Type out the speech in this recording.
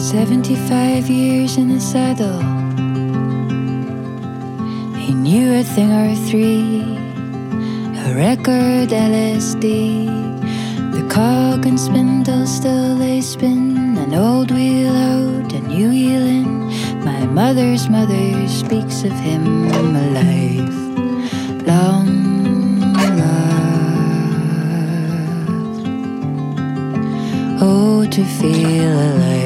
75 years in the saddle. He knew a thing or three, a record LSD. The cog and spindle still they spin, an old wheel out, a new wheel in. My mother's mother speaks of him alive, long loved. Oh, to feel alive.